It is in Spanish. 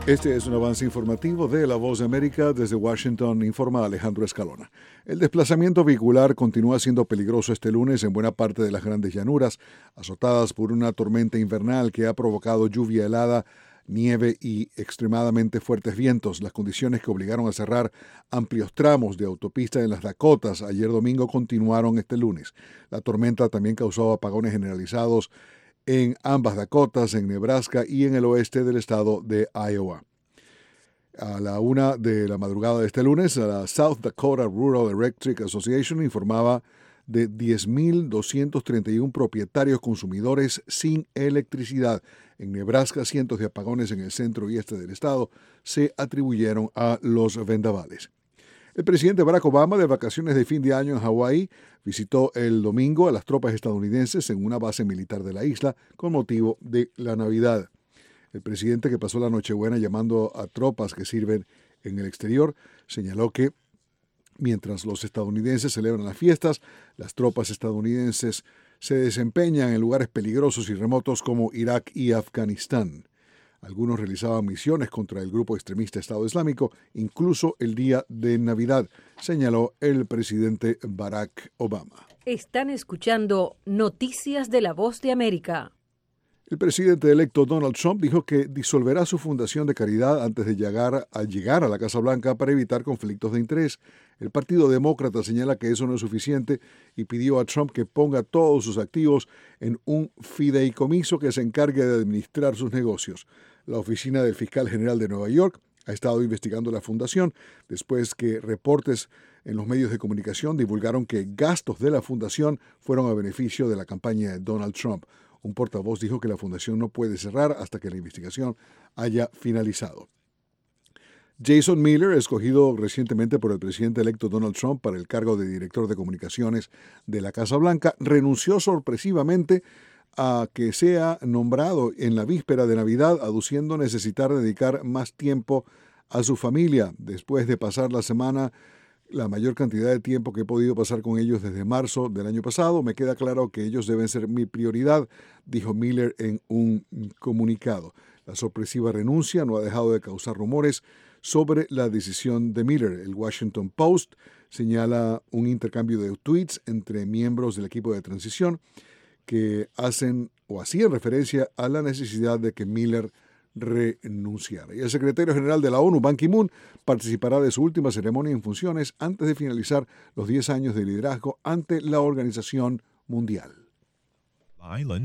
Este es un avance informativo de La Voz de América. Desde Washington informa Alejandro Escalona. El desplazamiento vehicular continúa siendo peligroso este lunes en buena parte de las grandes llanuras, azotadas por una tormenta invernal que ha provocado lluvia helada, nieve y extremadamente fuertes vientos. Las condiciones que obligaron a cerrar amplios tramos de autopista en las Dakotas ayer domingo continuaron este lunes. La tormenta también causó apagones generalizados en ambas Dakotas, en Nebraska y en el oeste del estado de Iowa. A la 1 de la madrugada de este lunes, la South Dakota Rural Electric Association informaba de 10.231 propietarios consumidores sin electricidad. En Nebraska, cientos de apagones en el centro y este del estado se atribuyeron a los vendavales. El presidente Barack Obama, de vacaciones de fin de año en Hawái, visitó el domingo a las tropas estadounidenses en una base militar de la isla con motivo de la Navidad. El presidente, que pasó la Nochebuena llamando a tropas que sirven en el exterior, señaló que mientras los estadounidenses celebran las fiestas, las tropas estadounidenses se desempeñan en lugares peligrosos y remotos como Irak y Afganistán. Algunos realizaban misiones contra el grupo extremista Estado Islámico, incluso el día de Navidad, señaló el presidente Barack Obama. Están escuchando Noticias de La Voz de América. El presidente electo Donald Trump dijo que disolverá su fundación de caridad antes de llegar a la Casa Blanca para evitar conflictos de interés. El Partido Demócrata señala que eso no es suficiente y pidió a Trump que ponga todos sus activos en un fideicomiso que se encargue de administrar sus negocios. La oficina del fiscal general de Nueva York ha estado investigando la fundación después que reportes en los medios de comunicación divulgaron que gastos de la fundación fueron a beneficio de la campaña de Donald Trump. Un portavoz dijo que la fundación no puede cerrar hasta que la investigación haya finalizado. Jason Miller, escogido recientemente por el presidente electo Donald Trump para el cargo de director de comunicaciones de la Casa Blanca, renunció sorpresivamente a que sea nombrado en la víspera de Navidad, aduciendo necesitar dedicar más tiempo a su familia después de pasar la mayor cantidad de tiempo que he podido pasar con ellos desde marzo del año pasado. Me queda claro que ellos deben ser mi prioridad, dijo Miller en un comunicado. La sorpresiva renuncia no ha dejado de causar rumores sobre la decisión de Miller. El Washington Post señala un intercambio de tweets entre miembros del equipo de transición que hacían referencia a la necesidad de que Miller renunciara. Y el secretario general de la ONU, Ban Ki-moon, participará de su última ceremonia en funciones antes de finalizar los 10 años de liderazgo ante la Organización Mundial.